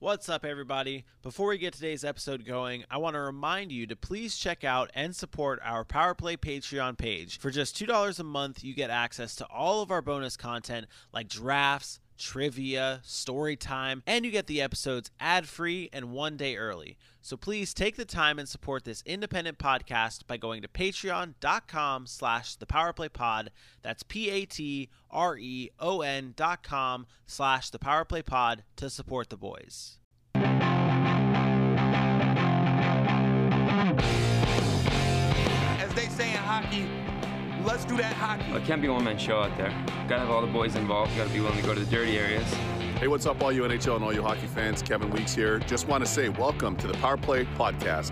What's up, everybody? Before we get today's episode going, I want to remind you to please check out and support our Power Play Patreon page. For just $2 a month, you get access to all of our bonus content like drafts, trivia, story time, and you get the episodes ad-free and 1 day early. So please take the time and support this independent podcast by going to patreon.com/thepowerplaypod. That's patreon.com/thepowerplaypod to support the boys. As they say in hockey, let's do that hockey. Well, it can't be a one-man show out there. Gotta have all the boys involved. You gotta be willing to go to the dirty areas. Hey, what's up, all you NHL and all you hockey fans? Kevin Weeks here. Just want to say welcome to the Power Play Podcast.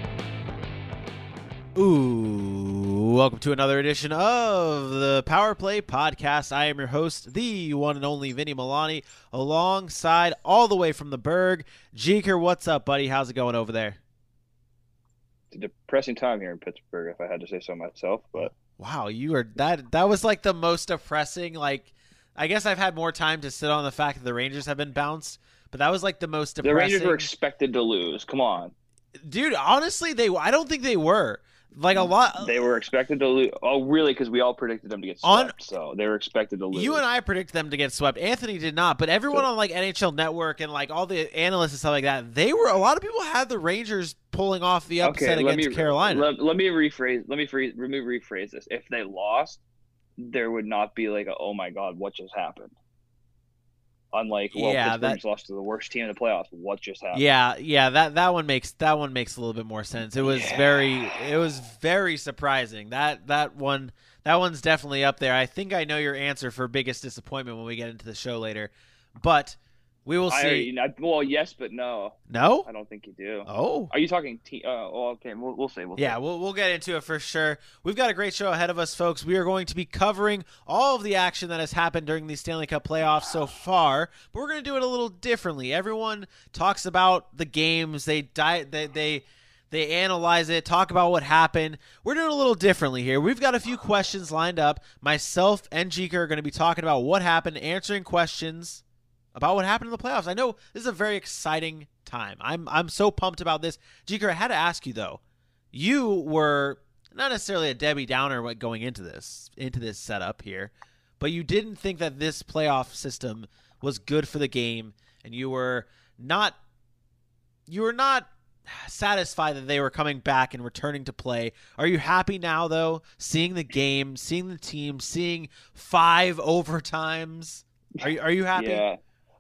Ooh, welcome to another edition of the Power Play Podcast. I am your host, the one and only Vinny Milani, alongside all the way from the Berg, Jeeker. What's up, buddy? How's it going over there? It's a depressing time here in Pittsburgh, if I had to say so myself, but Wow, you are that was like the most depressing, I guess I've had more time to sit on the fact that the Rangers have been bounced, but that was like the most depressing. the Rangers were expected to lose. Come on. Dude, honestly, I don't think they were. Like a lot. They were expected to lose. Oh, really? Because we all predicted them to get swept, so they were expected to lose. You and I predicted them to get swept. Anthony did not, but everyone on like NHL Network and like all the analysts and stuff like that, a lot of people had the Rangers pulling off the upset against Carolina. Let me rephrase this. If they lost, there would not be like oh my god, what just happened? Unlike Pittsburgh's lost to the worst team in the playoffs. What just happened? Yeah, that one makes a little bit more sense. It was very surprising. That one's definitely up there. I think I know your answer for biggest disappointment when we get into the show later, but we will see. Well, yes, but no. No? I don't think you do. Oh. Are you talking okay, we'll see. Yeah, we'll get into it for sure. We've got a great show ahead of us, folks. We are going to be covering all of the action that has happened during the Stanley Cup playoffs so far, but we're going to do it a little differently. Everyone talks about the games. They analyze it, talk about what happened. We're doing a little differently here. We've got a few questions lined up. Myself and Jeeker are going to be talking about what happened, answering questions about what happened in the playoffs. I know this is a very exciting time. I'm so pumped about this. Jeeker, I had to ask you though. You were not necessarily a Debbie Downer going into this setup here, but you didn't think that this playoff system was good for the game, and you were not satisfied that they were coming back and returning to play. Are you happy now though, seeing the game, seeing the team, seeing 5 overtimes? Are you happy? Yeah.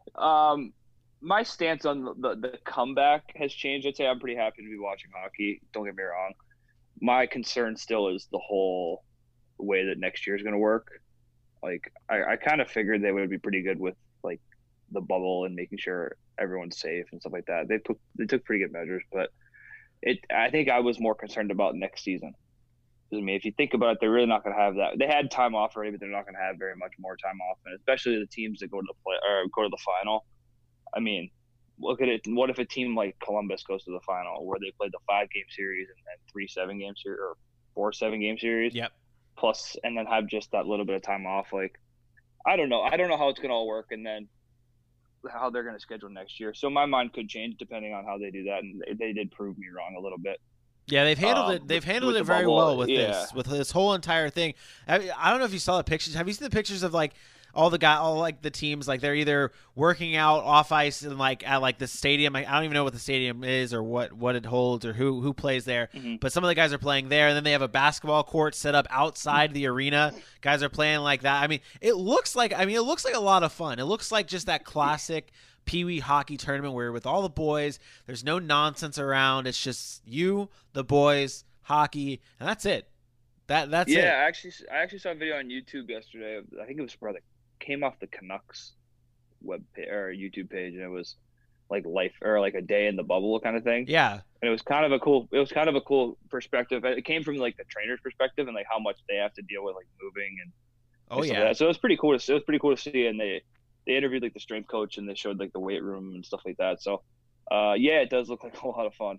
My stance on the comeback has changed. I'd say I'm pretty happy to be watching hockey. Don't get me wrong. My concern still is the whole way that next year is going to work. Like, I kind of figured they would be pretty good with like the bubble and making sure everyone's safe and stuff like that. They took pretty good measures, but I think I was more concerned about next season. I mean, if you think about it, they're really not going to have that. They had time off already, but they're not going to have very much more time off, and especially the teams that go to the final. I mean, look at it. What if a team like Columbus goes to the final, where they played the 5-game series and then 3 7-game series or 4 7-game series? Yep. Plus, and then have just that little bit of time off. Like, I don't know. I don't know how it's going to all work, and then how they're going to schedule next year. So my mind could change depending on how they do that, and they did prove me wrong a little bit. Yeah, they've handled it. They've handled it very well with this whole entire thing. I don't know if you saw the pictures. Have you seen the pictures of like all the teams? Like they're either working out off ice and like at like the stadium. I don't even know what the stadium is or what it holds or who plays there. Mm-hmm. But some of the guys are playing there, and then they have a basketball court set up outside the arena. Guys are playing like that. I mean, it looks like a lot of fun. It looks like just that classic Pee-wee hockey tournament where with all the boys, there's no nonsense around. It's just you, the boys, hockey, and that's it. That's it. Yeah, I actually saw a video on YouTube yesterday. I think it was probably came off the Canucks YouTube page, and it was like life or like a day in the bubble kind of thing. Yeah, and it was kind of a cool perspective. It came from like the trainer's perspective and like how much they have to deal with like moving and stuff like that. So it was pretty cool to see, and they interviewed like the strength coach and they showed like the weight room and stuff like that. So, yeah, it does look like a lot of fun.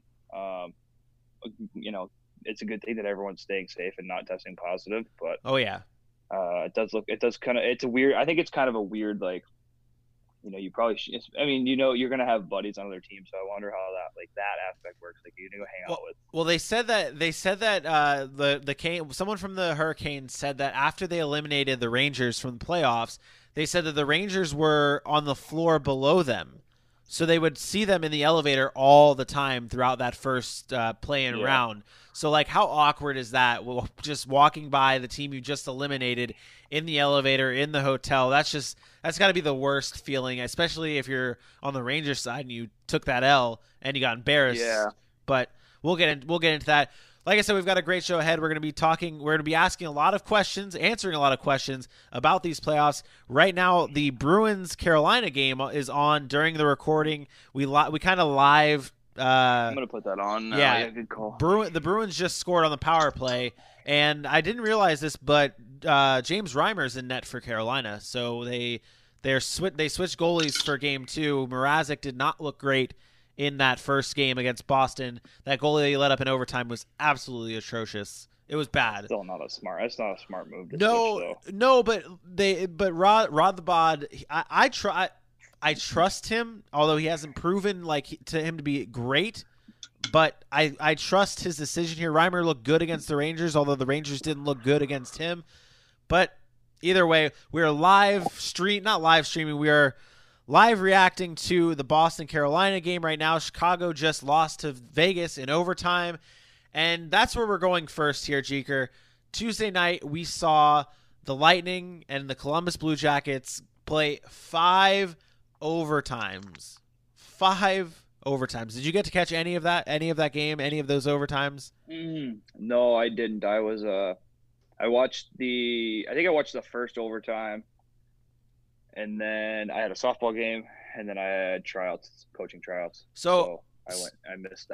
It's a good thing that everyone's staying safe and not testing positive. But oh yeah, it's a weird. I think it's kind of a weird like you probably should. I mean, you're gonna have buddies on other teams, so I wonder how that aspect works. Like, you're gonna go hang out with. Well, they said that someone from the Hurricanes said that after they eliminated the Rangers from the playoffs, they said that the Rangers were on the floor below them, so they would see them in the elevator all the time throughout that first play-in round. So, like, how awkward is that? Well, just walking by the team you just eliminated in the elevator, in the hotel. That's got to be the worst feeling, especially if you're on the Rangers side and you took that L and you got embarrassed. Yeah. But we'll get into that. Like I said, we've got a great show ahead. We're going to be asking a lot of questions, answering a lot of questions about these playoffs. Right now, the Bruins-Carolina game is on during the recording. We kind of live. I'm going to put that on now. Yeah, good call. The Bruins just scored on the power play, and I didn't realize this, but James Reimer's in net for Carolina. So they switched goalies for game 2. Mrazek did not look great in that first game against Boston. That goal that he let up in overtime was absolutely atrocious. It was bad. Still not That's not a smart move to switch, no, but Rod the Bod, I trust him, although he hasn't proven to him to be great. But I trust his decision here. Reimer looked good against the Rangers, although the Rangers didn't look good against him. But either way, we are not live streaming. We are live reacting to the Boston-Carolina game right now. Chicago just lost to Vegas in overtime, and that's where we're going first here, Jeeker. Tuesday night, we saw the Lightning and the Columbus Blue Jackets play 5 overtimes. 5 overtimes. Did you get to catch any of that game, any of those overtimes? No, I didn't. I watched the first overtime. And then I had a softball game, and then I had coaching tryouts. So I missed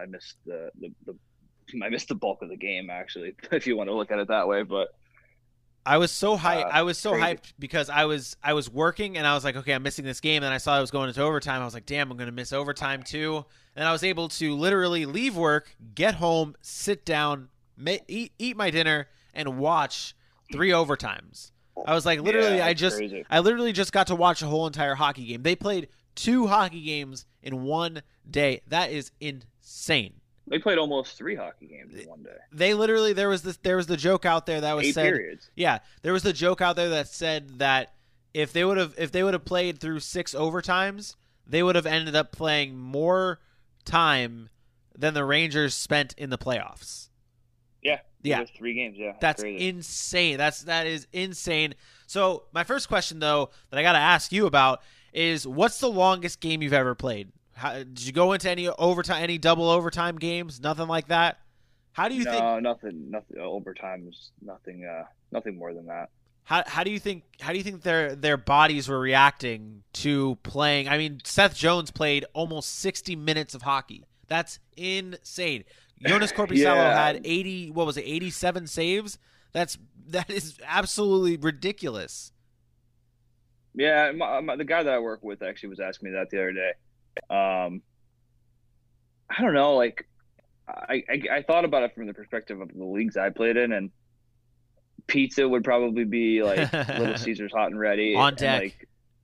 the bulk of the game, actually, if you want to look at it that way. But I was so hyped because I was working, and I was like, okay, I'm missing this game. And I saw I was going into overtime. I was like, damn, I'm going to miss overtime too. And I was able to literally leave work, get home, sit down, eat my dinner, and watch 3 overtimes. I was like, literally, I literally just got to watch a whole entire hockey game. They played 2 hockey games in one day. That is insane. They played almost 3 hockey games in one day. They literally, there was the joke out there that was 8 said. Periods. Yeah, there was the joke out there that said that if they would have played through 6 overtimes, they would have ended up playing more time than the Rangers spent in the playoffs. Yeah. 3 games. Yeah. That's crazy. Insane. That is insane. So my first question, though, that I got to ask you about is, what's the longest game you've ever played? Did you go into any overtime, any double overtime games? Nothing like that. How do you think? No, nothing. Overtime is nothing. Nothing more than that. How do you think their bodies were reacting to playing? I mean, Seth Jones played almost 60 minutes of hockey. That's insane. Jonas Korpisalo had 87 saves? That is absolutely ridiculous. Yeah, the guy that I work with actually was asking me that the other day. I don't know, I thought about it from the perspective of the leagues I played in, and pizza would probably be like Little Caesars hot and ready. On deck.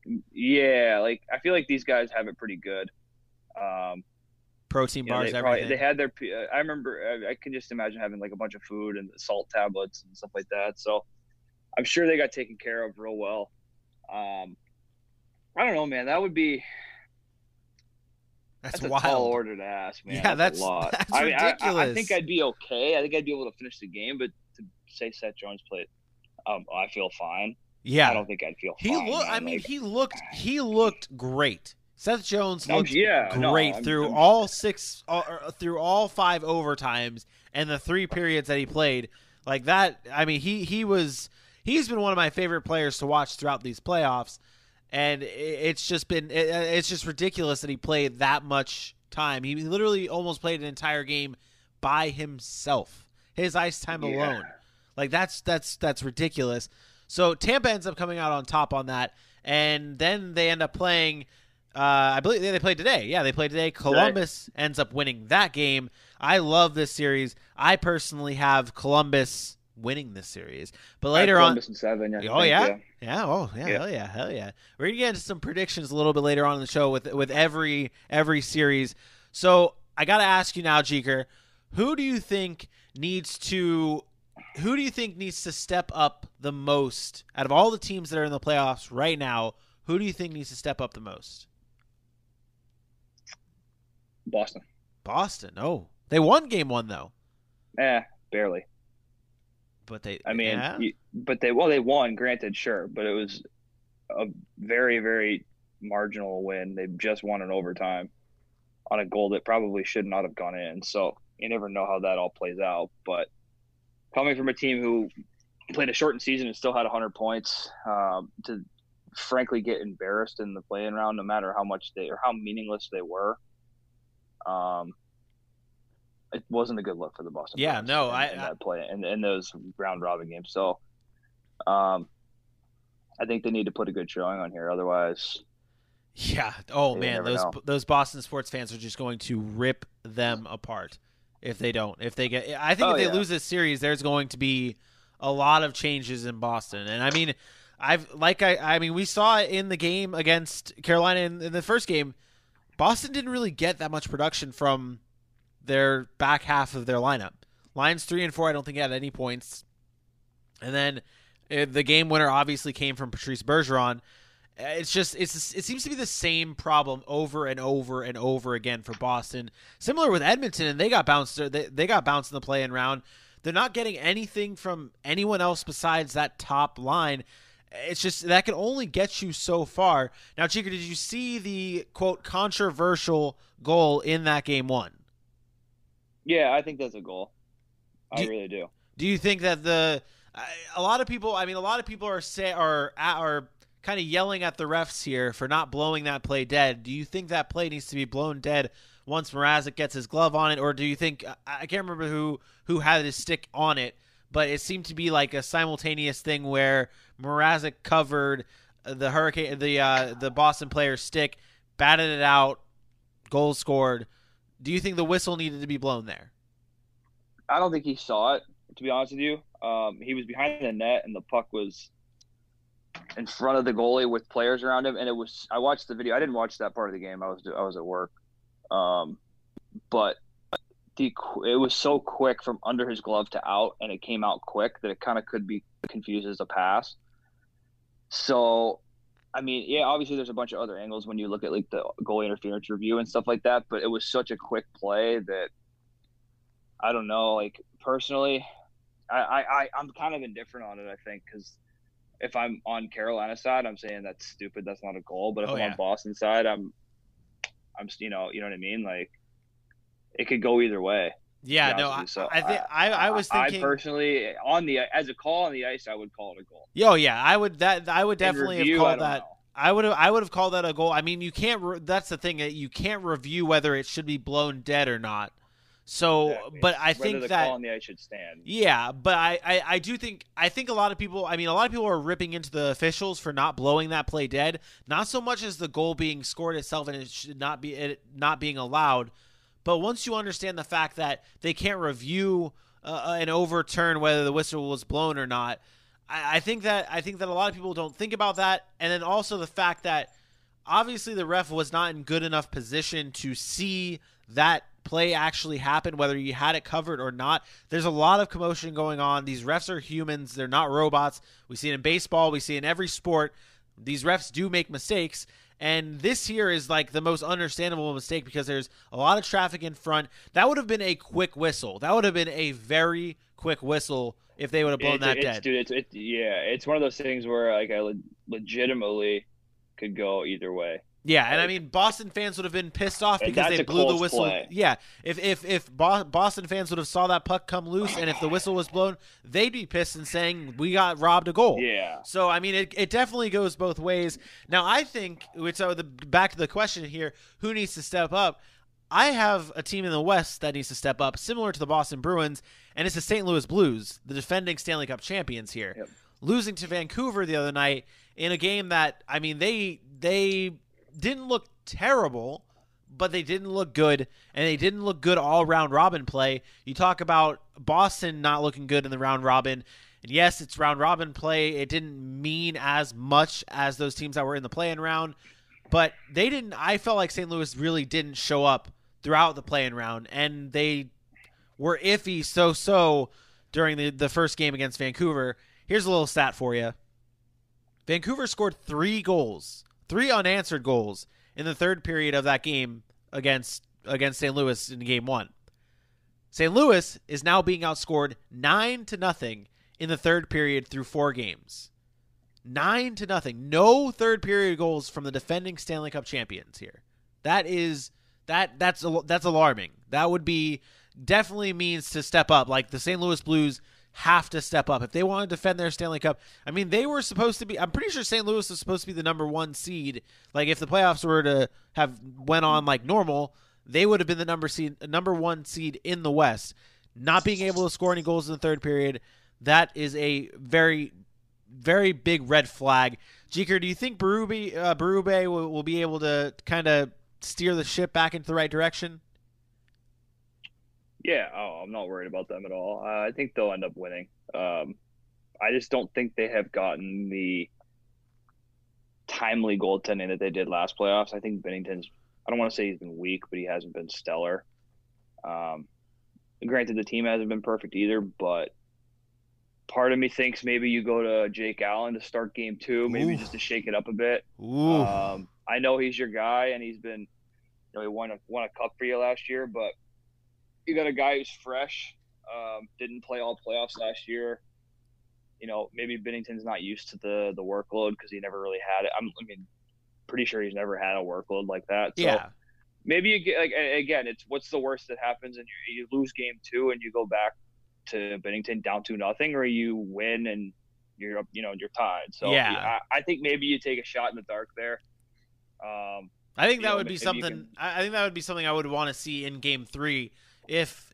I feel like these guys have it pretty good. Protein bars, everything. They had their. I remember. I can just imagine having a bunch of food and salt tablets and stuff like that. So, I'm sure they got taken care of real well. I don't know, man. That would be. That's wild. A tall order to ask, man. Yeah, that's a lot. That's ridiculous. I think I'd be okay. I think I'd be able to finish the game, but to say Seth Jones played, I feel fine. Yeah, I don't think I'd feel fine. He looked great. Seth Jones looked great through all 5 overtimes and the 3 periods that he played. Like that, I mean, he's been one of my favorite players to watch throughout these playoffs, and it's just ridiculous that he played that much time. He literally almost played an entire game by himself, his ice time alone. Like that's ridiculous. So Tampa ends up coming out on top on that, and then they end up playing. I believe they played today. Yeah, they played today. Columbus ends up winning that game. I love this series. I personally have Columbus winning this series. But later on, Columbus in 7. Yeah. Oh Yeah. Oh yeah. Hell yeah. We're gonna get into some predictions a little bit later on in the show with every series. So I gotta ask you now, Jeeker, who do you think needs to step up the most out of all the teams that are in the playoffs right now? Who do you think needs to step up the most? Boston. Oh, they won game 1 though. Barely. But they won, granted, sure, but it was a very, very marginal win. They just won in overtime on a goal that probably should not have gone in. So you never know how that all plays out. But coming from a team who played a shortened season and still had 100 points, to frankly get embarrassed in the play-in round, no matter how much how meaningless they were, it wasn't a good look for the Boston. Yeah, Bruins no, in that play in those round robin games. So, I think they need to put a good showing on here. Otherwise, yeah. Oh man, those Boston sports fans are just going to rip them apart if they don't. If they get, I think if they lose this series, there's going to be a lot of changes in Boston. And I mean, we saw it in the game against Carolina in the first game. Boston didn't really get that much production from their back half of their lineup. Lines 3 and 4, I don't think had any points. And then the game winner obviously came from Patrice Bergeron. It seems to be the same problem over and over and over again for Boston. Similar with Edmonton, and they got bounced. They got bounced in the play-in round. They're not getting anything from anyone else besides that top line. It's just that can only get you so far. Now, Jeeker, did you see the quote controversial goal in that game 1? Yeah, I think that's a goal. I really do. Do you think that a lot of people are kind of yelling at the refs here for not blowing that play dead? Do you think that play needs to be blown dead once Mrazek gets his glove on it, or do you think I can't remember who had his stick on it, but it seemed to be like a simultaneous thing where Mrazek covered the Boston player's stick, batted it out, goal scored. Do you think the whistle needed to be blown there? I don't think he saw it, to be honest with you. He was behind the net, and the puck was in front of the goalie with players around him. And I watched the video. I didn't watch that part of the game. I was at work. But it was so quick from under his glove to out, and it came out quick that it kind of could be confused as a pass. So, I mean, yeah, obviously there's a bunch of other angles when you look at like the goalie interference review and stuff like that, but it was such a quick play that I don't know. Like personally, I'm kind of indifferent on it. I think because if I'm on Carolina's side, I'm saying that's stupid. That's not a goal. But if I'm on Boston's side, I'm you know what I mean. Like it could go either way. Yeah, no, I was thinking. I personally, as a call on the ice, I would call it a goal. Oh yeah, I would definitely have called that. I would have called that a goal. I mean, you can't. That's the thing. You can't review whether it should be blown dead or not. So, exactly. But I think the that call on the ice should stand. Yeah, but I do think a lot of people. I mean, a lot of people are ripping into the officials for not blowing that play dead. Not so much as the goal being scored itself and it not being allowed. But once you understand the fact that they can't review and overturn whether the whistle was blown or not, I think that a lot of people don't think about that. And then also the fact that obviously the ref was not in good enough position to see that play actually happen, whether you had it covered or not. There's a lot of commotion going on. These refs are humans. They're not robots. We see it in baseball. We see it in every sport. These refs do make mistakes. And this here is like the most understandable mistake because there's a lot of traffic in front. That would have been a quick whistle. That would have been a very quick whistle if they would have blown that dead. Dude, it's one of those things where like I legitimately could go either way. Yeah, and I mean Boston fans would have been pissed off because they blew the whistle. Play. Yeah, if Boston fans would have saw that puck come loose and if the whistle was blown, they'd be pissed and saying we got robbed a goal. Yeah. So I mean, it definitely goes both ways. Now I think back to the question here: who needs to step up? I have a team in the West that needs to step up, similar to the Boston Bruins, and it's the St. Louis Blues, the defending Stanley Cup champions here, losing to Vancouver the other night in a game that I mean they didn't look terrible, but they didn't look good, and they didn't look good all round robin play. You talk about Boston not looking good in the round robin, and yes, it's round robin play. It didn't mean as much as those teams that were in the play-in round, but they didn't. I felt like St. Louis really didn't show up throughout the play-in round, and they were iffy so during the first game against Vancouver. Here's a little stat for you. Vancouver scored 3 goals, 3 unanswered goals in the third period of that game against St. Louis in game 1. St. Louis is now being outscored 9-0 in the third period through 4 games. 9-0. No third period goals from the defending Stanley Cup champions here. That's alarming. That would be definitely means to step up. Like, the St. Louis Blues have to step up if they want to defend their Stanley Cup. I mean, they were supposed to be, I'm pretty sure St. Louis was supposed to be the number 1 seed. Like, if the playoffs were to have went on like normal, they would have been the number 1 seed in the West. Not being able to score any goals in the third period, that is a very, very big red flag. Jeker, do you think Berube will be able to kind of steer the ship back into the right direction? Yeah, I'm not worried about them at all. I think they'll end up winning. I just don't think they have gotten the timely goaltending that they did last playoffs. I think Binnington's, I don't want to say he's been weak, but he hasn't been stellar. Granted, the team hasn't been perfect either, but part of me thinks maybe you go to Jake Allen to start game 2, maybe just to shake it up a bit. I know he's your guy, and he's been, he won a cup for you last year, but you got a guy who's fresh, didn't play all playoffs last year. Maybe Binnington's not used to the workload because he never really had it. Pretty sure he's never had a workload like that. So yeah. Maybe you get, again, it's what's the worst that happens, and you lose game 2 and you go back to Binnington down 2-0, or you win and you're up, you're tied. So yeah, I think maybe you take a shot in the dark there. I think that would be something. I think that would be something I would want to see in game 3. If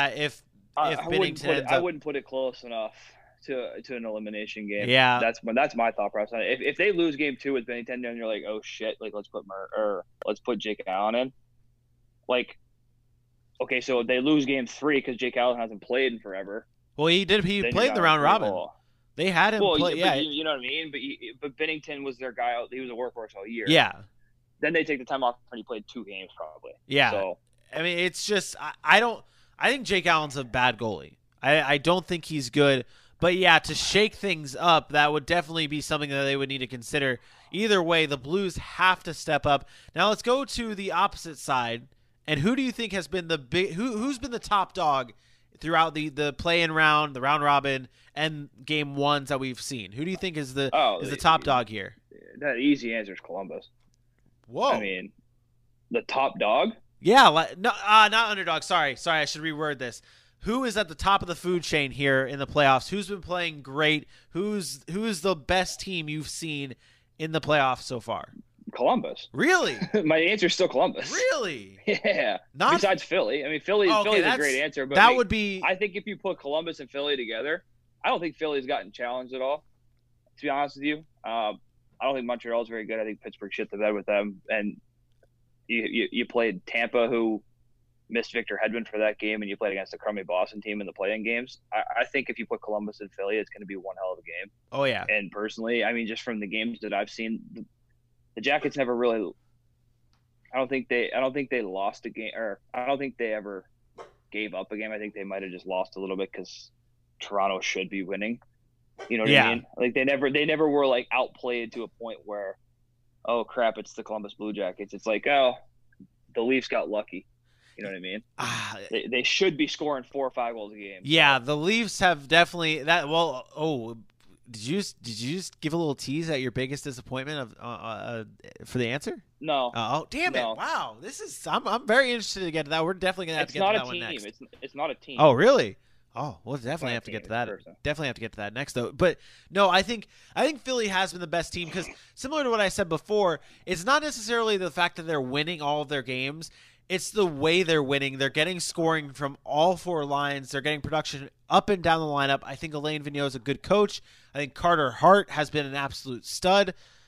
Binnington, I wouldn't put it close enough to an elimination game. Yeah, that's my thought process. If they lose game 2 with Binnington, then you're like, oh shit, like let's put Jake Allen in. Like, okay, so they lose game 3 because Jake Allen hasn't played in forever. Well, he did. He played in the round robin. They had him play. Yeah, you know what I mean. But Binnington was their guy. He was a workhorse all year. Yeah. Then they take the time off and he played 2 games probably. Yeah. So I mean, it's just I think Jake Allen's a bad goalie. I don't think he's good. But yeah, to shake things up, that would definitely be something that they would need to consider. Either way, the Blues have to step up. Now let's go to the opposite side. And who do you think has been who's been the top dog throughout the play-in round, the round robin, and game 1s that we've seen? Who do you think is the top dog here? That easy answer is Columbus. Whoa. I mean, the top dog? Yeah, not underdog. Sorry, I should reword this. Who is at the top of the food chain here in the playoffs? Who's been playing great? Who's the best team you've seen in the playoffs so far? Columbus. Really? My answer is still Columbus. Really? Yeah. Besides Philly. I mean, Philly's a great answer, but that would be. I think if you put Columbus and Philly together, I don't think Philly's gotten challenged at all. To be honest with you, I don't think Montreal's very good. I think Pittsburgh shit the bed with them, and you played Tampa, who missed Victor Hedman for that game, and you played against a crummy Boston team in the play-in games. I think if you put Columbus and Philly, it's going to be one hell of a game. Oh yeah. And personally, I mean, just from the games that I've seen, the Jackets never really. I don't think they lost a game, or I don't think they ever gave up a game. I think they might have just lost a little bit because Toronto should be winning. You know what I mean? Like they never were like outplayed to a point where, oh crap, it's the Columbus Blue Jackets. It's like, oh, the Leafs got lucky. You know what I mean? They should be scoring 4 or 5 goals a game. Yeah, the Leafs have definitely that. Well, did you just give a little tease at your biggest disappointment of for the answer? No. Oh, damn it! Wow, I'm very interested to get to that. We're definitely gonna have to get to that one next. It's not a team. Oh, really? Oh, we'll definitely have to get to that. Definitely have to get to that next, though. But no, I think Philly has been the best team because similar to what I said before, it's not necessarily the fact that they're winning all of their games. It's the way they're winning. They're getting scoring from all 4 lines. They're getting production up and down the lineup. I think Alain Vigneault is a good coach. I think Carter Hart has been an absolute stud.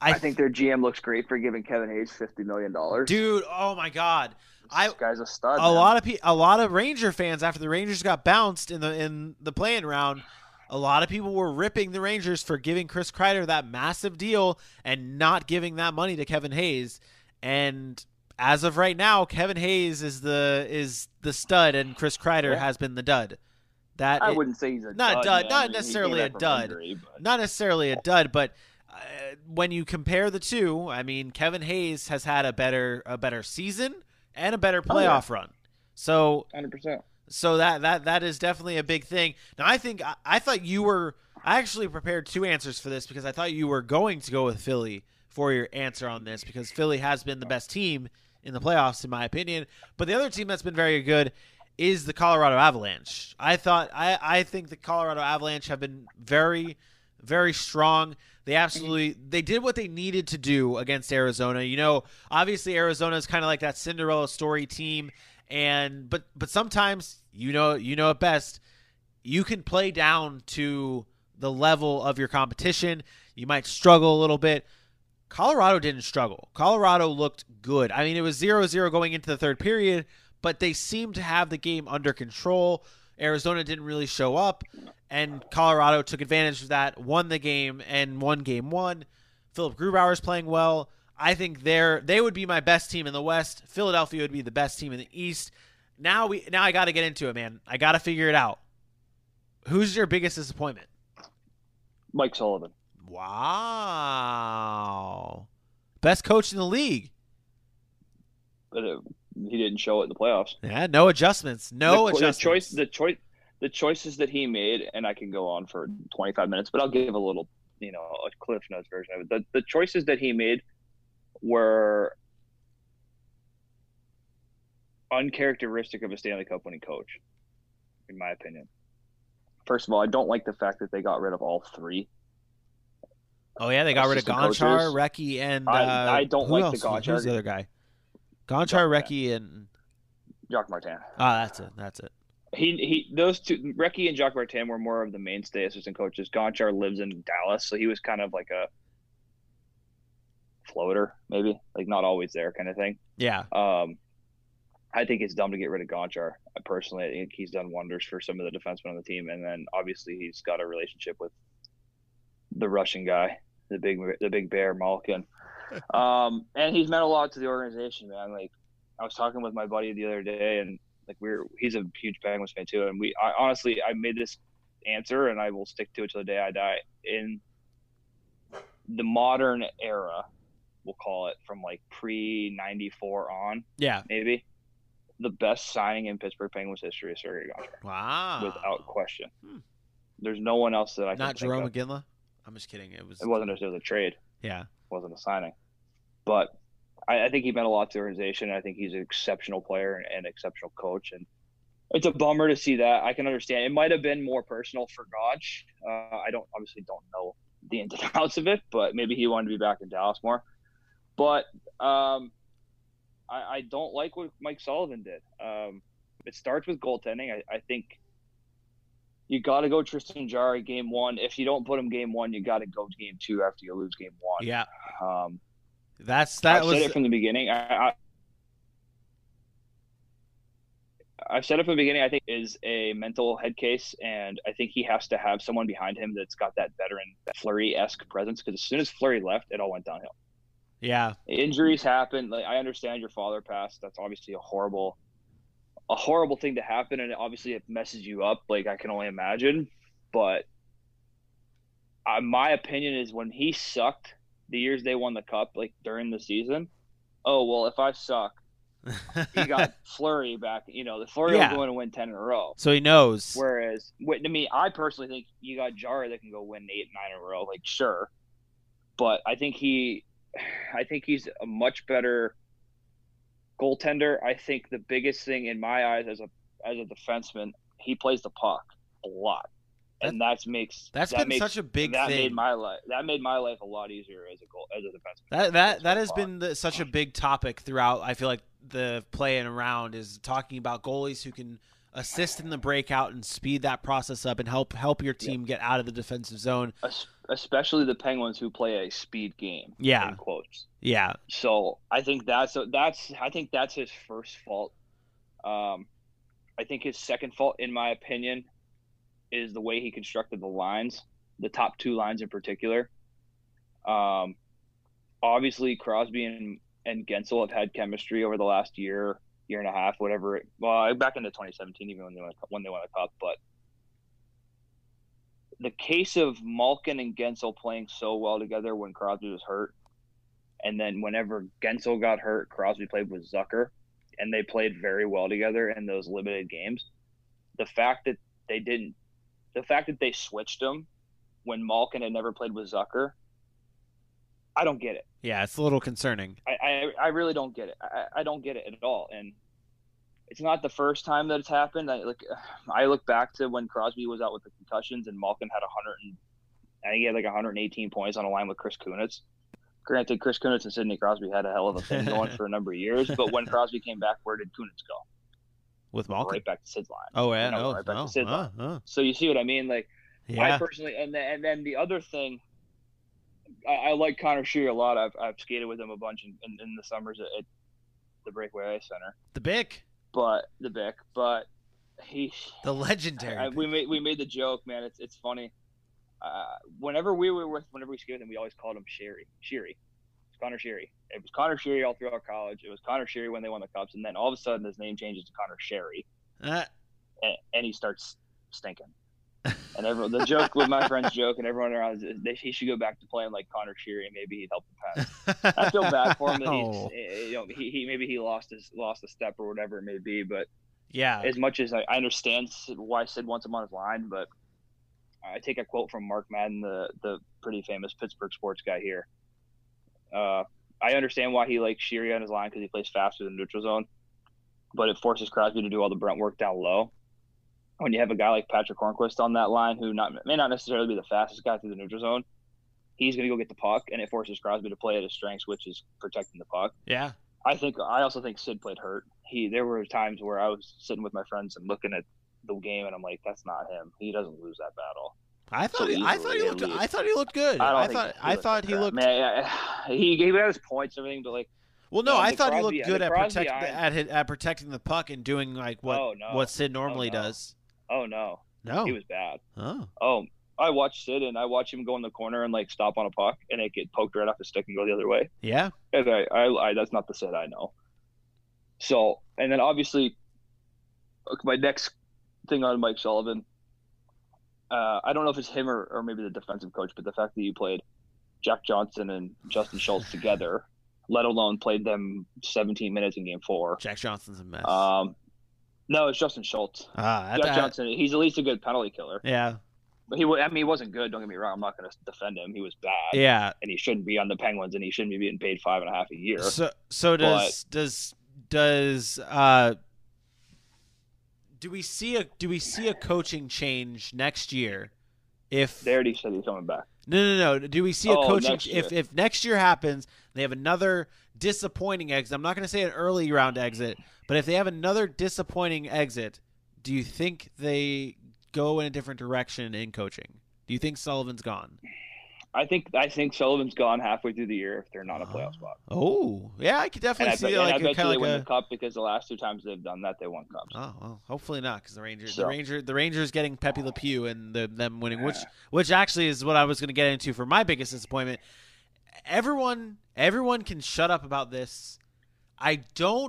I think their GM looks great for giving Kevin Hayes $50 million. Dude, oh my God. This guy's a stud. A lot of Ranger fans, after the Rangers got bounced in the play-in round, a lot of people were ripping the Rangers for giving Chris Kreider that massive deal and not giving that money to Kevin Hayes. And as of right now, Kevin Hayes is the stud, and Chris Kreider has been the dud. I wouldn't say he's a not dud. Not necessarily a dud. Not necessarily a dud, but when you compare the two, I mean, Kevin Hayes has had a better season and a better playoff run. So 100%. So that is definitely a big thing. Now, I thought you were – I actually prepared two answers for this because I thought you were going to go with Philly for your answer on this because Philly has been the best team in the playoffs, in my opinion. But the other team that's been very good is the Colorado Avalanche. I think the Colorado Avalanche have been very, very strong. They did what they needed to do against Arizona. You know, obviously Arizona is kind of like that Cinderella story team. But sometimes you know it best. You can play down to the level of your competition. You might struggle a little bit. Colorado didn't struggle. Colorado looked good. I mean, it was 0-0 going into the third period, but they seemed to have the game under control. Arizona didn't really show up, and Colorado took advantage of that, won the game, and won game one. Philip Grubauer is playing well. I think they would be my best team in the West. Philadelphia would be the best team in the East. Now I got to get into it, man. I got to figure it out. Who's your biggest disappointment? Mike Sullivan. Wow. Best coach in the league. But he didn't show it in the playoffs. Yeah, no adjustments. The choices that he made, and I can go on for 25 minutes, but I'll give a little, a Cliff Notes version of it. The choices that he made were uncharacteristic of a Stanley Cup winning coach, in my opinion. First of all, I don't like the fact that they got rid of all three. Oh yeah, they got rid of Gonchar, Recchi, and I don't like the Gonchar. Who's the other guy? Gonchar, Recchi, and Jacques Martin. That's it. Those two, Recchi and Jacques Martin, were more of the mainstay assistant coaches. Gonchar lives in Dallas, so he was kind of like a floater, maybe, like not always there kind of thing. Yeah. I think it's dumb to get rid of Gonchar. Personally, I think he's done wonders for some of the defensemen on the team, and then obviously he's got a relationship with the Russian guy, the big bear Malkin, and he's meant a lot to the organization, man. Like, I was talking with my buddy the other day, and like he's a huge Penguins fan too, and I made this answer, and I will stick to it till the day I die. In the modern era, we'll call it, from like pre-94 on, maybe the best signing in Pittsburgh Penguins history is Sergei Gonchar. Wow, without question. There's no one else that I can not think Jarome of. McGinley. I'm just kidding. It wasn't a trade. Yeah, it wasn't a signing, but I think he meant a lot to the organization. I think he's an exceptional player and an exceptional coach, and it's a bummer to see that. I can understand. It might have been more personal for Gotch. I obviously don't know the ins and outs of it, but maybe he wanted to be back in Dallas more. But I don't like what Mike Sullivan did. It starts with goaltending. I think you got to go Tristan Jarry game one. If you don't put him game one, you got to go game two after you lose game one. Yeah. I've said it from the beginning. I've said it from the beginning. I think is a mental head case, and I think he has to have someone behind him that's got that veteran, that Fleury-esque presence. Because as soon as Fleury left, it all went downhill. Yeah, injuries happen. Like, I understand your father passed. That's obviously a horrible thing to happen, and obviously it messes you up. Like, I can only imagine. But my opinion is, when he sucked the years they won the cup, like during the season, if I suck, he got Fleury back. The Fleury will go in and win 10 in a row. So he knows. Whereas, to me, I personally think you got Jarry that can go win 8, 9 in a row. Like, sure, but I think he's a much better goaltender. I think the biggest thing in my eyes as a defenseman, he plays the puck a lot. And that's been such a big thing. That made my life a lot easier as a defenseman. That has been such a big topic throughout. I feel like the playing around is talking about goalies who can assist in the breakout and speed that process up and help your team get out of the defensive zone. Especially the Penguins, who play a speed game. Yeah. In quotes. Yeah. So I think that's his first fault. I think his second fault, in my opinion, is the way he constructed the lines, the top two lines in particular. Obviously, Crosby and Gensel have had chemistry over the last year and a half, whatever. Back into 2017, even when they won the Cup. But the case of Malkin and Gensel playing so well together when Crosby was hurt, and then whenever Gensel got hurt, Crosby played with Zucker, and they played very well together in those limited games. The fact that they switched them when Malkin had never played with Zucker, I don't get it. Yeah, it's a little concerning. I really don't get it. I don't get it at all. And it's not the first time that it's happened. I look back to when Crosby was out with the concussions and Malkin had 118 points on a line with Chris Kunitz. Granted, Chris Kunitz and Sidney Crosby had a hell of a thing going for a number of years, but when Crosby came back, where did Kunitz go? With Malkin? Right back to Sid's line. Oh, yeah. Right back to Sid's line. So you see what I mean? Yeah. I personally, and then the other thing, I like Connor Sheary a lot. I've skated with him a bunch in the summers at the Breakaway Ice Center. The Bic, but he the legendary. We made the joke, man. It's funny. Whenever we skated with him, we always called him Sheary. It's Connor Sheary. It was Connor Sheary all throughout college. It was Connor Sheary when they won the Cups, and then all of a sudden his name changes to Connor Sheary, and he starts stinking. And the joke with my friends joke and everyone around is he should go back to playing like Connor Sheary and maybe he'd help the Pens. I feel bad for him that he lost a step or whatever it may be, but yeah, as much as I understand why Sid wants him on his line, but I take a quote from Mark Madden, the pretty famous Pittsburgh sports guy here. I understand why he likes Sheary on his line because he plays faster than neutral zone, but it forces Crosby to do all the brunt work down low. When you have a guy like Patrick Hornquist on that line who may not necessarily be the fastest guy through the neutral zone, he's going to go get the puck, and it forces Crosby to play at his strengths, which is protecting the puck. Yeah. I also think Sid played hurt. There were times where I was sitting with my friends and looking at the game, and I'm like, that's not him. He doesn't lose that battle. I thought he looked good. I thought he looked. Man, he got his points and everything, but Well, no, I thought he looked good at protecting the puck and doing what Sid normally does. Oh no, he was bad. Oh, I watched Sid and I watched him go in the corner and stop on a puck and it get poked right off his stick and go the other way. Yeah, and I that's not the Sid I know. So, and then obviously, my next thing on Mike Sullivan, I don't know if it's him or maybe the defensive coach, but the fact that you played Jack Johnson and Justin Schultz together, let alone played them 17 minutes in Game 4. Jack Johnson's a mess. No, it's Justin Schultz. Jack Johnson, he's at least a good penalty killer. Yeah. But he wasn't good, don't get me wrong. I'm not going to defend him. He was bad. Yeah. And he shouldn't be on the Penguins, and he shouldn't be getting paid $5.5 a year. Do we see a coaching change next year? If they already said he's coming back. No. Do we see a coaching if next year happens, they have another disappointing exit. I'm not going to say an early round exit, but if they have another disappointing exit, do you think they go in a different direction in coaching? Do you think Sullivan's gone? I think Sullivan's gone halfway through the year if they're not a playoff spot. Oh, yeah, I could definitely see I bet they win the Cup because the last 2 times they've done that, they won Cups. Oh, well, hopefully not, because the Rangers getting Pepe Le Pew and them winning, which actually is what I was going to get into for my biggest disappointment. Everyone can shut up about this. I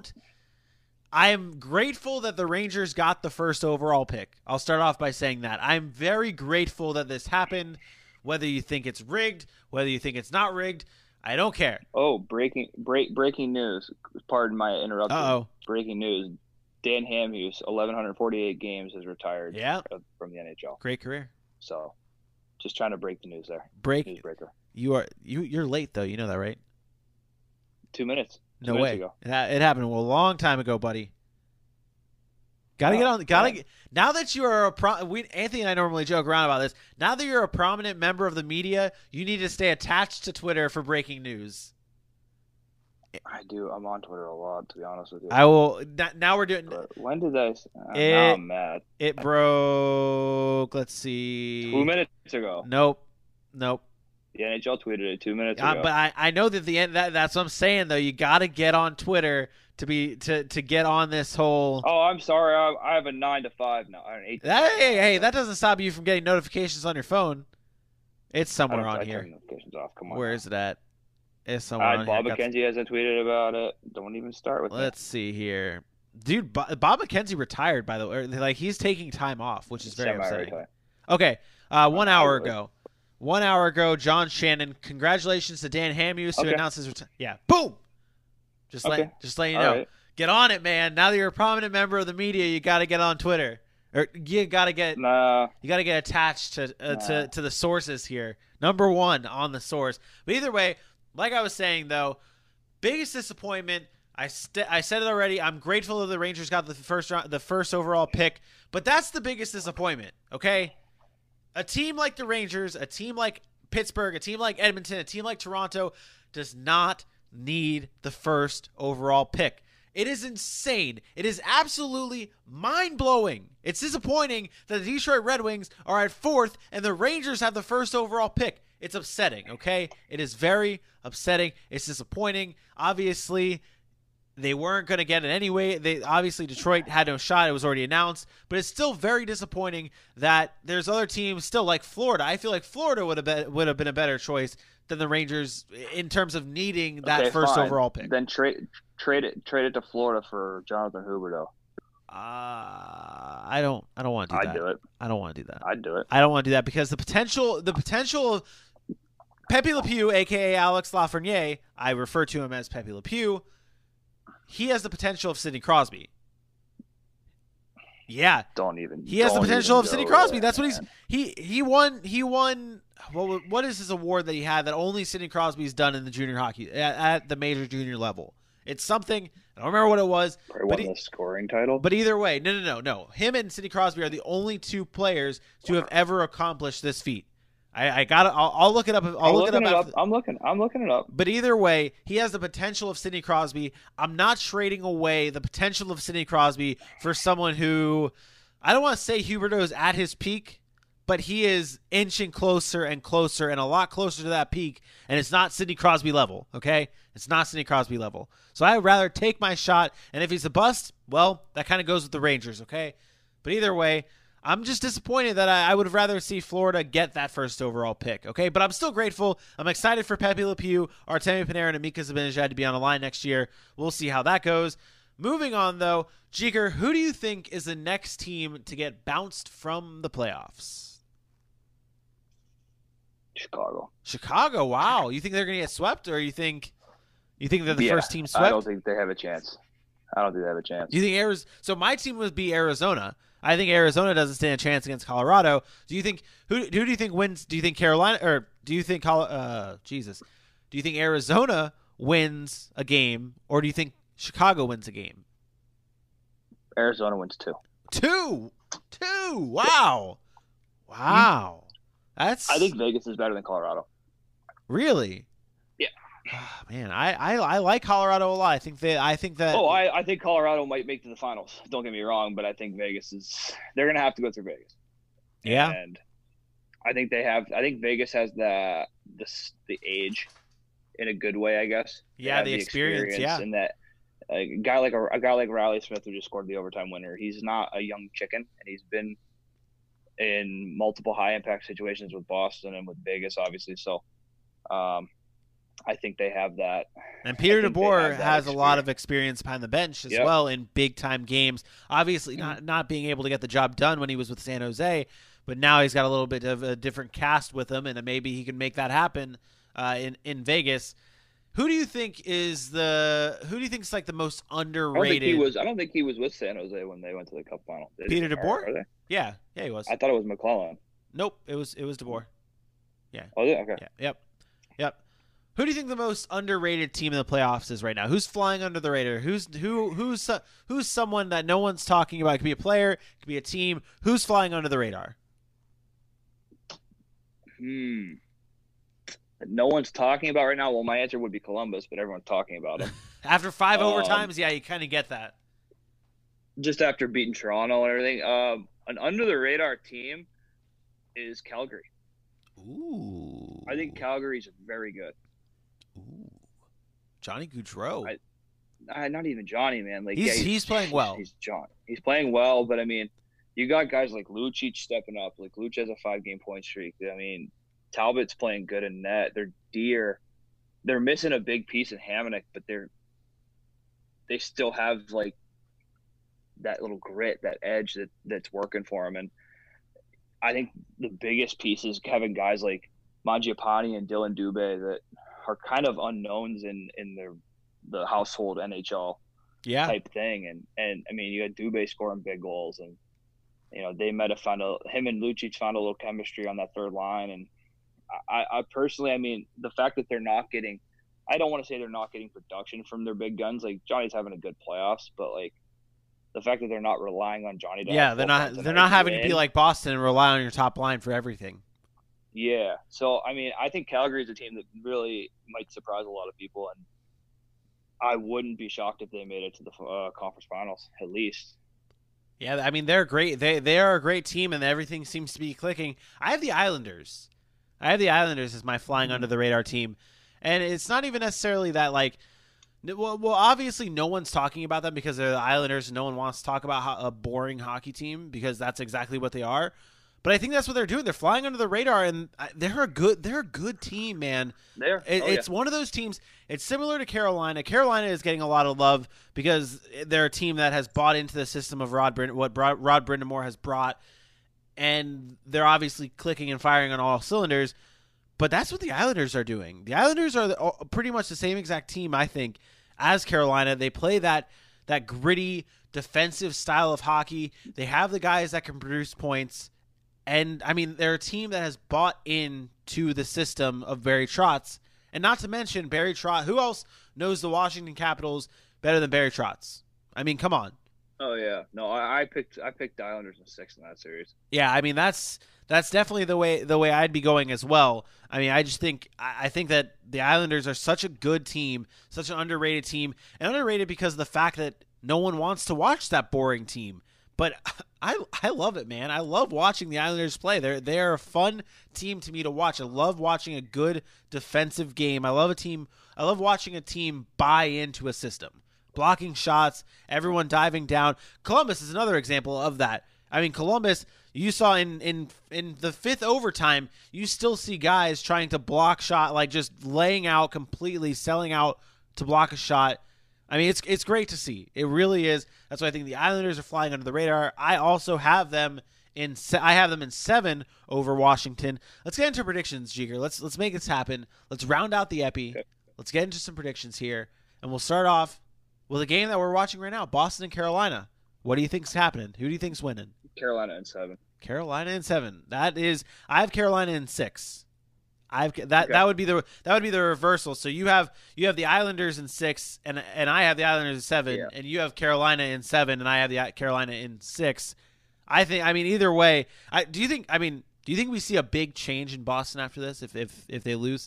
am grateful that the Rangers got the first overall pick. I'll start off by saying that. I'm very grateful that this happened. Whether you think it's rigged, whether you think it's not rigged, I don't care. Oh, breaking news. Pardon my interruption. Uh-oh. Breaking news. Dan Hamhuis, 1,148 games, has retired from the NHL. Great career. So, just trying to break the news there. Newsbreaker. You're late, though. You know that, right? 2 minutes. No way. Ago. It happened a long time ago, buddy. Now that you are Anthony and I normally joke around about this. Now that you're a prominent member of the media, you need to stay attached to Twitter for breaking news. I do. I'm on Twitter a lot, to be honest with you. I will. Now we're doing. But when did I? Now I'm mad. It broke. Let's see. 2 minutes ago. Nope. The NHL tweeted it 2 minutes ago. But I know that the end. That's what I'm saying though. You got to get on Twitter to get on this whole. Oh, I'm sorry. I have a 9 to 5 now. I have an 8 to 5. Hey, that doesn't stop you from getting notifications on your phone. It's somewhere on here. Turn notifications off. Come on. Where is it at? It's somewhere on Bob here. McKenzie hasn't tweeted about it. Don't even start with it. Let's see here. Dude, Bob McKenzie retired, by the way. Like, he's taking time off, which is very upsetting. Okay, 1 hour ago. 1 hour ago, John Shannon. Congratulations to Dan Hamhuis who announced his retirement. Yeah, boom! Just letting you know. Right. Get on it, man. Now that you're a prominent member of the media, you got to get on Twitter. Or you got to get attached to the sources here. Number one on the source. But either way, like I was saying, though, biggest disappointment. I said it already. I'm grateful that the Rangers got the first overall pick, but that's the biggest disappointment. Okay, a team like the Rangers, a team like Pittsburgh, a team like Edmonton, a team like Toronto does not need the first overall pick. It is insane. It is absolutely mind-blowing. It's disappointing that the Detroit Red Wings are at 4th and the Rangers have the first overall pick. It's upsetting, okay? It is very upsetting. It's disappointing. Obviously, they weren't going to get it anyway. Obviously, Detroit had no shot. It was already announced. But it's still very disappointing that there's other teams still like Florida. I feel like Florida would have been a better choice than the Rangers in terms of needing that first overall pick. Then trade it to Florida for Jonathan Huberdeau. I don't want to do that. I'd do it. I don't want to do that. I'd do it. I don't want to do that because the potential of Pepe Le Pew, aka Alex Lafreniere, I refer to him as Pepe Le Pew. He has the potential of Sidney Crosby. Yeah. He has the potential of Sidney Crosby. That's what he won. What is his award that he had that only Sidney Crosby's done in the junior hockey at the major junior level? It's something. I don't remember what it was. Probably won the scoring title. But either way, no. Him and Sidney Crosby are the only two players to have ever accomplished this feat. I'll look it up. I'm looking it up. But either way, he has the potential of Sidney Crosby. I'm not trading away the potential of Sidney Crosby for someone who, I don't want to say Huberdeau is at his peak, but he is inching closer and closer and a lot closer to that peak, and it's not Sidney Crosby level, okay? It's not Sidney Crosby level. So I would rather take my shot, and if he's a bust, well, that kind of goes with the Rangers, okay? But either way, I'm just disappointed that I would have rather see Florida get that first overall pick, okay? But I'm still grateful. I'm excited for Pepe Le Pew, Artemi Panarin, and Mika Zibanejad to be on the line next year. We'll see how that goes. Moving on, though, Jeeker, who do you think is the next team to get bounced from the playoffs? Chicago, wow. You think they're going to get swept, or you think they're the first team swept? I don't think they have a chance. You think So my team would be Arizona. I think Arizona doesn't stand a chance against Colorado. Do you think who do you think wins? Do you think Carolina, or do you think Do you think Arizona wins a game, or do you think Chicago wins a game? Arizona wins 2. 2. Wow. I think Vegas is better than Colorado. Really? Yeah. Man, I like Colorado a lot. I think that. I think Colorado might make to the finals. Don't get me wrong, but I think they're going to have to go through Vegas. Yeah. And I think Vegas has the age in a good way, I guess. Yeah, the experience. Yeah. And that a guy like Riley Smith, who just scored the overtime winner, he's not a young chicken, and he's been in multiple high impact situations with Boston and with Vegas, obviously. So, I think they have that. And Peter DeBoer has a lot of experience behind the bench as well in big-time games. Obviously not being able to get the job done when he was with San Jose, but now he's got a little bit of a different cast with him, and maybe he can make that happen in Vegas. Who do you think is like the most underrated? I don't think he was with San Jose when they went to the Cup final. Peter DeBoer? Yeah, he was. I thought it was McClellan. Nope, it was DeBoer. Yeah. Oh, yeah, okay. Yeah. Yep. Who do you think the most underrated team in the playoffs is right now? Who's flying under the radar? Who's someone that no one's talking about? It could be a player, it could be a team. Who's flying under the radar? no one's talking about right now. Well, my answer would be Columbus, but everyone's talking about them. After 5 overtimes, yeah, you kind of get that. Just after beating Toronto and everything. An under-the-radar team is Calgary. Ooh. I think Calgary's very good. Ooh. Johnny Gaudreau. Not even Johnny, man. Like he's playing well. He's playing well, but I mean, you got guys like Lucic stepping up. Like Lucic has a 5-game point streak. I mean, Talbot's playing good in net. They're missing a big piece in Hamonic, but they still have like that little grit, that edge that's working for them. And I think the biggest piece is having guys like Mangiapane and Dylan Dubé that are kind of unknowns in the household NHL type thing. And I mean, you got Dubé scoring big goals, and they might have him and Lucic found a little chemistry on that third line. And I personally, I mean, the fact that they're not getting, I don't want to say they're not getting production from their big guns. Like Johnny's having a good playoffs, but like the fact that they're not relying on Johnny. They're not having to be like Boston and rely on your top line for everything. Yeah. So, I mean, I think Calgary is a team that really might surprise a lot of people, and I wouldn't be shocked if they made it to the conference finals, at least. Yeah, I mean, they're great. They are a great team, and everything seems to be clicking. I have the Islanders. As my flying under the radar team, and it's not even necessarily that like. Well, obviously, no one's talking about them because they're the Islanders, and no one wants to talk about a boring hockey team because that's exactly what they are. But I think that's what they're doing. They're flying under the radar, and they're a good team, man. It's one of those teams. It's similar to Carolina. Carolina is getting a lot of love because they're a team that has bought into the system of what Rod Brind'Amour has brought, and they're obviously clicking and firing on all cylinders. But that's what the Islanders are doing. The Islanders are pretty much the same exact team, I think, as Carolina. They play that gritty defensive style of hockey. They have the guys that can produce points. And, I mean, they're a team that has bought into the system of Barry Trotz. And not to mention Barry Trotz. Who else knows the Washington Capitals better than Barry Trotz? I mean, come on. Oh, yeah. No, I picked the Islanders in 6 in that series. Yeah, I mean, that's definitely the way I'd be going as well. I mean, I think that the Islanders are such a good team, such an underrated team, and underrated because of the fact that no one wants to watch that boring team. But I love it, man. I love watching the Islanders play. They're a fun team to me to watch. I love watching a good defensive game. I love watching a team buy into a system. Blocking shots, everyone diving down. Columbus is another example of that. I mean, Columbus, you saw in the 5th overtime, you still see guys trying to block shot, like just laying out completely, selling out to block a shot. I mean, it's great to see. It really is. That's why I think the Islanders are flying under the radar. I also have them in 7 over Washington. Let's get into predictions, Jeeger. Let's make this happen. Let's round out the epi. Okay. Let's get into some predictions here, and we'll start off with a game that we're watching right now, Boston and Carolina. What do you think's happening? Who do you think's winning? Carolina in 7. Carolina in 7. I have Carolina in 6. That would be the reversal. So you have the Islanders in 6, and I have the Islanders in 7, and you have Carolina in 7, and I have the Carolina in 6. I mean, either way, do you think we see a big change in Boston after this if they lose?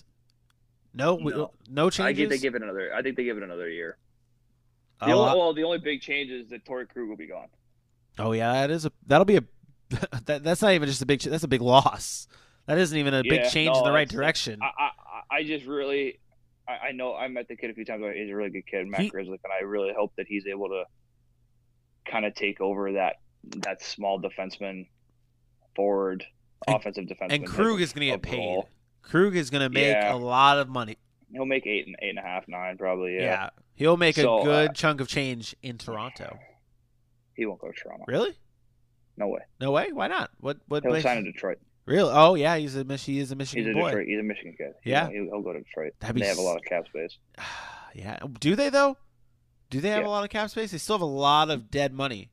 No changes. I think they give it another year. The only big change is that Torrey Krug will be gone. Oh yeah, that'll be that's not even just a big. That's a big loss. That isn't even a big change in the right direction. I just really, I know I met the kid a few times. He's a really good kid, Matt Grzelcyk, and I really hope that he's able to kind of take over that small defenseman, forward, offensive defenseman. And Krug is going to get paid. Krug is going to make a lot of money. He'll make 8.5, 9 probably. Yeah, he'll make a good chunk of change in Toronto. He won't go to Toronto. Really? No way. No way? Why not? What? He'll sign in Detroit. Really? Oh yeah, he is a Michigan boy. He's a Michigan kid. Yeah, he'll go to Detroit. They have a lot of cap space. Yeah. Do they though? Do they have a lot of cap space? They still have a lot of dead money.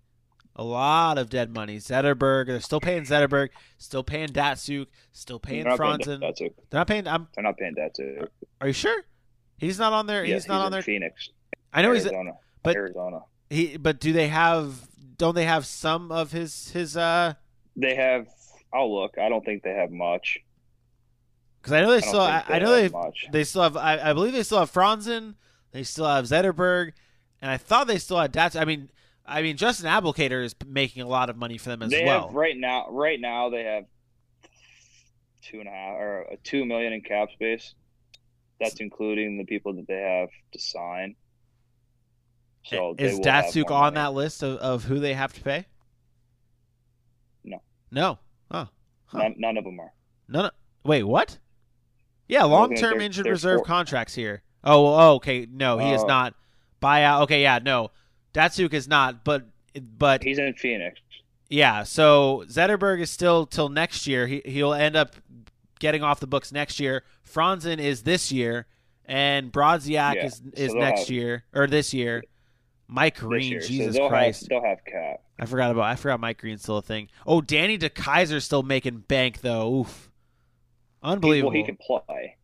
Zetterberg. They're still paying Zetterberg. Still paying Datsuk. Still paying Franzen. They're not paying. They're not paying Datsuk. Are you sure? He's not on there. He's not on there. Phoenix. I know Arizona. Arizona. But do they have? Don't they have some of his? They have. I'll look. I don't think they have much. Because I know they still have. I believe they still have Franzen. They still have Zetterberg, and I thought they still had Datsuk. I mean, Justin Abelkader is making a lot of money for them as well. Right now they have $2 million in cap space. That's including the people that they have to sign. So is Datsuk on that list of who they have to pay? No. Oh. Huh. None of them are. None. Wait, what? Yeah, long-term injured reserve contracts here. Oh, okay. No, he is not. Buyout. Okay, yeah, no. Datsuk is not, but he's in Phoenix. Yeah, so Zetterberg is still till next year. He'll end up getting off the books next year. Franzen is this year, and Brodziak is next year or this year. Mike Green, Jesus Christ. They'll have cap. I forgot Mike Green's still a thing. Oh, Danny DeKeyser's still making bank though. Oof. Unbelievable. He can play.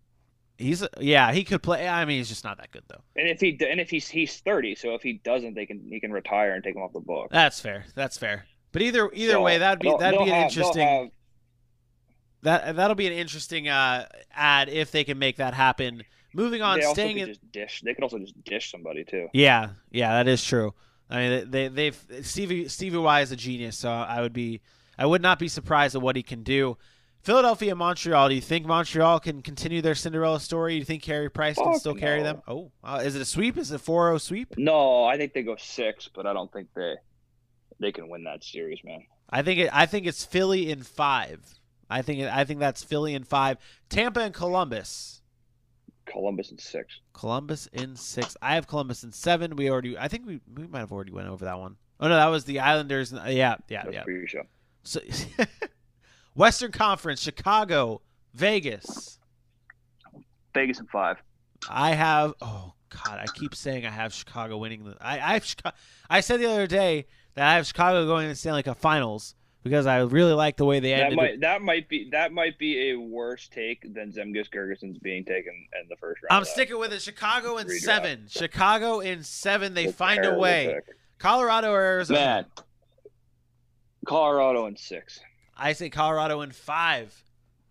He could play. I mean, he's just not that good though. And if he's 30, so if he doesn't, he can retire and take him off the book. That's fair. But either way, that'd be an interesting. That'll be an interesting ad if they can make that happen. Moving on, they could also just dish somebody too. Yeah, that is true. I mean, Stevie Y is a genius, so I would not be surprised at what he can do. Philadelphia, Montreal. Do you think Montreal can continue their Cinderella story? Do you think Carey Price can still carry them? Oh, is it a sweep? Is it a 4-0 sweep? No, I think they go 6, but I don't think they can win that series, man. I think it's Philly in 5. I think that's Philly in 5. Tampa and Columbus. Columbus in 6. Columbus in 6. I have Columbus in 7. I think we might have already went over that one. Oh no, that was the Islanders. Yeah. Pretty sure. So, Western Conference: Chicago, Vegas. Vegas in 5. I have. Oh God, I keep saying I have Chicago winning. I said the other day that I have Chicago going to the Stanley Cup Finals. Because I really like the way they ended. That might be a worse take than Zemgus Girgensons being taken in the first round. I'm sticking with it. Chicago in 7. Chicago in 7. They find a way. Pick. Colorado or Arizona? Man. Colorado in 6. I say Colorado in 5.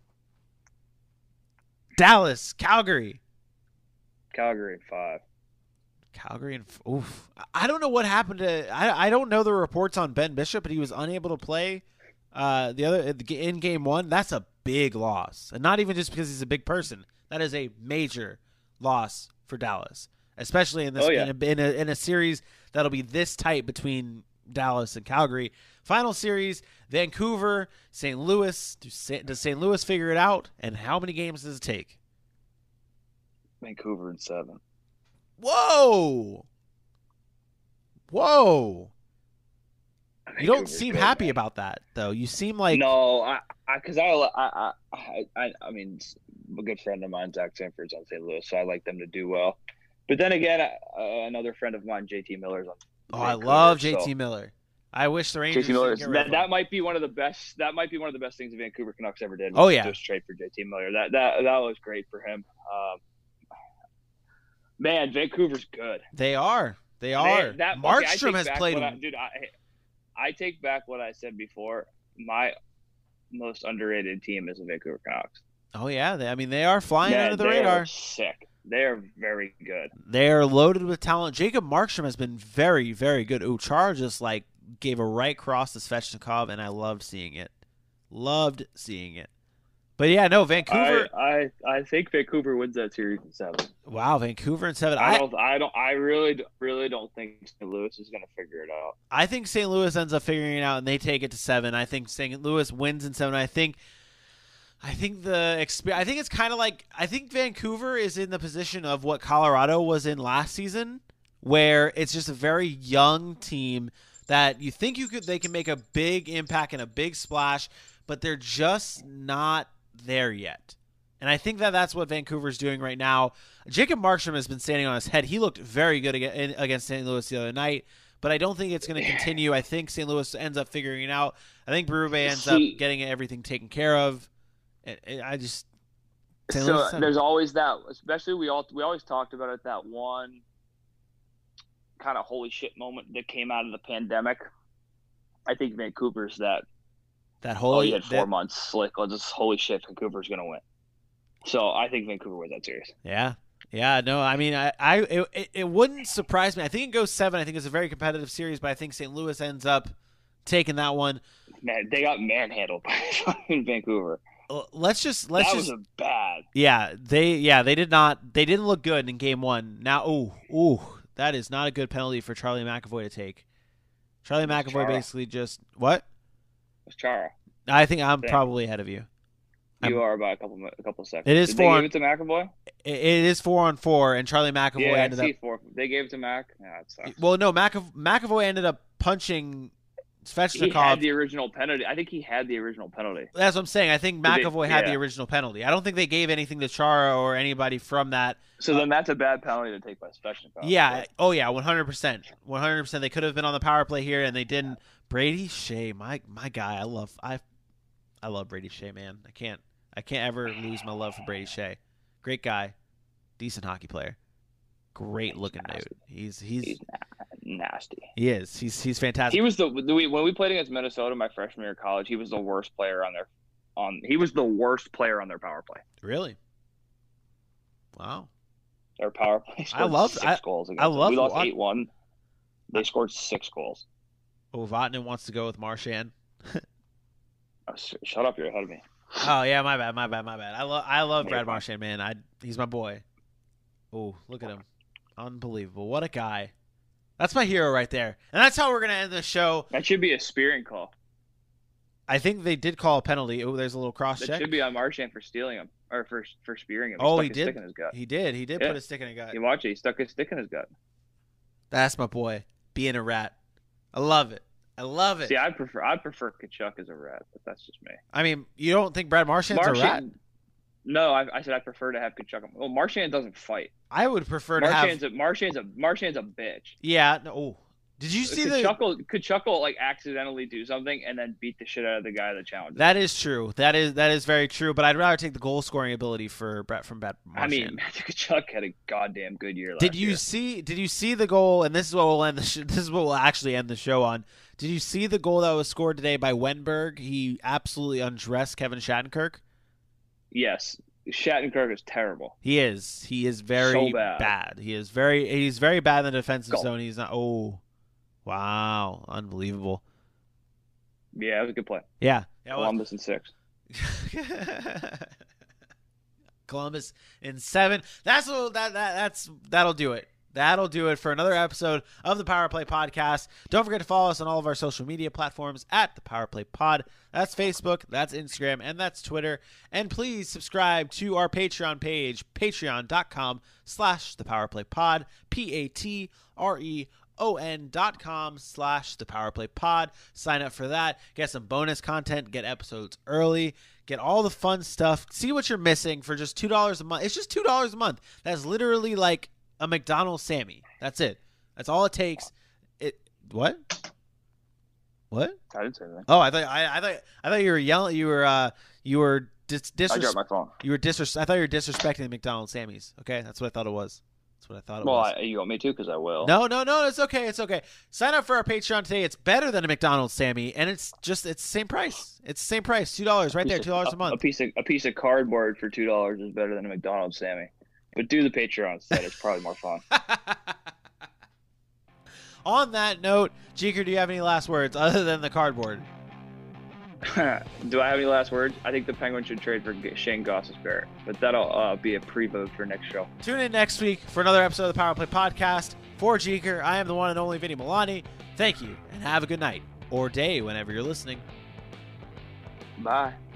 Dallas, Calgary. Calgary in 5. Calgary and oof. I don't know what happened to. I don't know the reports on Ben Bishop, but he was unable to play in game 1. That's a big loss, and not even just because he's a big person. That is a major loss for Dallas, especially in this in a series that'll be this tight between Dallas and Calgary. Final series: Vancouver, St. Louis. Does St. Louis figure it out? And how many games does it take? Vancouver in 7. Whoa! You don't seem happy about that, though. You seem like I mean, a good friend of mine, Zach Sanford's on St. Louis, so I like them to do well. But then again, another friend of mine, JT Miller's on. I love JT Miller. I wish the Rangers. That might be one of the best. That might be one of the best things the Vancouver Canucks ever did. Just trade for JT Miller. That was great for him. Man, Vancouver's good. They are. Markstrom has played. I take back what I said before. My most underrated team is the Vancouver Canucks. Oh yeah, they are flying under the radar. Sick. They are very good. They are loaded with talent. Jacob Markstrom has been very, very good. Uchar just gave a right cross to Svechnikov, and I loved seeing it. But yeah, no, Vancouver. I think Vancouver wins that series in 7. Wow, Vancouver in 7. I really don't think St. Louis is going to figure it out. I think St. Louis ends up figuring it out and they take it to 7. I think St. Louis wins in 7. I think it's kind of like Vancouver is in the position of what Colorado was in last season, where it's just a very young team that you think they can make a big impact and a big splash, but they're just not there yet. And I think that's what Vancouver's doing right now. Jacob Markstrom has been standing on his head. He looked very good against St. Louis the other night, but I don't think it's going to continue. I think St. Louis ends up figuring it out. I think Berube ends up getting everything taken care of. There's always that, especially we always talked about it, that one kind of holy shit moment that came out of the pandemic. I think Vancouver's that whole you had 4 months. Holy shit, Vancouver's gonna win. So I think Vancouver wins that series. Yeah. Yeah, no, I mean, it wouldn't surprise me. I think it goes 7. I think it's a very competitive series, but I think St. Louis ends up taking that one. Man, they got manhandled by Vancouver. Let's just was a bad. Yeah, they did not. They didn't look good in game 1. Now, that is not a good penalty for Charlie McAvoy to take. Charlie McAvoy Chara. basically just what? It's Chara. I think I'm probably ahead of you. You are by a couple seconds. It is Did 4. They give it to McAvoy? It is 4-on-4, and Charlie McAvoy ended up. 4. They gave it to Mac. Yeah, it sucks. Well, no, McAvoy ended up punching Svechnikov. He had the original penalty. I think he had the original penalty. That's what I'm saying. I think McAvoy had the original penalty. I don't think they gave anything to Chara or anybody from that. So then that's a bad penalty to take by Svechnikov. Yeah. Right? Oh, yeah, 100%. 100%. They could have been on the power play here, and they didn't. Brady Shea, my guy. I love Brady Shea, man. I can't ever lose my love for Brady Shea. Great guy. Decent hockey player. Great looking dude. He's nasty. He is. He's fantastic. He was when we played against Minnesota my freshman year of college, he was the worst player he was the worst player on their power play. Really? Wow. Their power play scored six goals against them. We lost 8-1. They scored 6 goals. Oh, Vatanen wants to go with Marchand. Shut up, you're ahead of me. Oh yeah, my bad. I love Brad Marchand, man. He's my boy. Oh, look at him. Unbelievable. What a guy. That's my hero right there. And that's how we're going to end the show. That should be a spearing call. I think they did call a penalty. Oh, there's a little cross check. That should be on Marchand for stealing him or for spearing him. He did. Stick in his gut. He did put a stick in his gut. You watch it. He stuck his stick in his gut. That's my boy. Being a rat. I love it. See, I prefer Tkachuk as a rat, but that's just me. I mean, you don't think Brad Marchand's a rat? No, I said I prefer to have Tkachuk. Well, Marchand doesn't fight. I would prefer to have Marchand's a bitch. Yeah. No. Oh. Did you see Tkachuk will like accidentally do something and then beat the shit out of the guy that challenges. That is true. That is very true. But I'd rather take the goal scoring ability from Brad Marchand. I mean, Matthew Tkachuk had a goddamn good year last year. Did you see the goal? And this is what we'll end this is what we'll actually end the show on. Did you see the goal that was scored today by Wenberg? He absolutely undressed Kevin Shattenkirk. Yes. Shattenkirk is terrible. He is. He is very bad. He's very bad in the defensive zone. He's not. Oh, wow, unbelievable. Yeah, it was a good play. Yeah, Columbus in 6. Columbus in 7. That'll do it. That'll do it for another episode of the Power Play Podcast. Don't forget to follow us on all of our social media platforms at the Power Play Pod. That's Facebook, that's Instagram, and that's Twitter. And please subscribe to our Patreon page, patreon.com/thepowerplaypod, patreon.com/thepowerplaypod. Sign up for that. Get some bonus content. Get episodes early. Get all the fun stuff. See what you're missing for just $2 a month. It's just $2 a month. That's literally like a McDonald's Sammy. That's it. That's all it takes. What? I didn't say that. Oh, I thought you were yelling. You were I dropped my phone. You were I thought you were disrespecting the McDonald's Sammys. Okay, that's what I thought it was. Well, you want me to? Because I will. No, it's okay. It's okay. Sign up for our Patreon today. It's better than a McDonald's Sammy, and it's the same price. It's the same price. $2 right there. $2 a month. A piece of cardboard for $2 is better than a McDonald's Sammy. But do the Patreon instead. It's probably more fun. On that note, Jeeker, do you have any last words other than the cardboard? Do I have any last words? I think the Penguins should trade for Shane Gostisbehere, but that'll be a pre-vote for next show. Tune in next week for another episode of the Power Play Podcast. For Jeeker, I am the one and only Vinny Milani. Thank you, and have a good night or day whenever you're listening. Bye.